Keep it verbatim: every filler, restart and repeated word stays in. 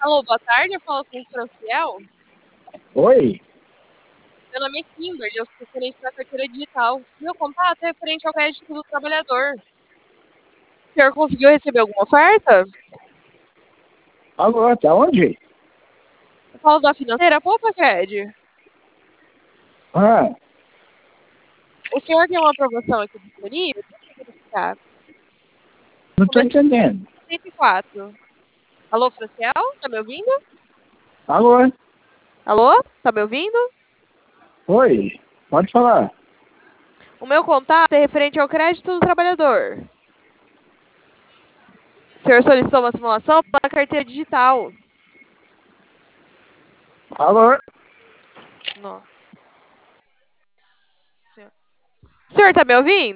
Alô, boa tarde, eu falo com o Franciel. Oi? Meu nome é Kimberly, eu sou referente da carteira digital. Meu contato é referente ao crédito do trabalhador. O senhor conseguiu receber alguma oferta? Alô, tá onde? Eu falo da financeira Poupa Cred. Ah, O senhor tem uma aprovação aqui disponível? Deixa eu verificar. não tô Começo entendendo. cento e quatro. Alô, Franciel? Tá me ouvindo? Alô? Alô? Tá me ouvindo? Oi? Pode falar. O meu contato é referente ao crédito do trabalhador. O senhor solicitou uma simulação pela carteira digital. Alô? Nossa. O senhor tá me ouvindo?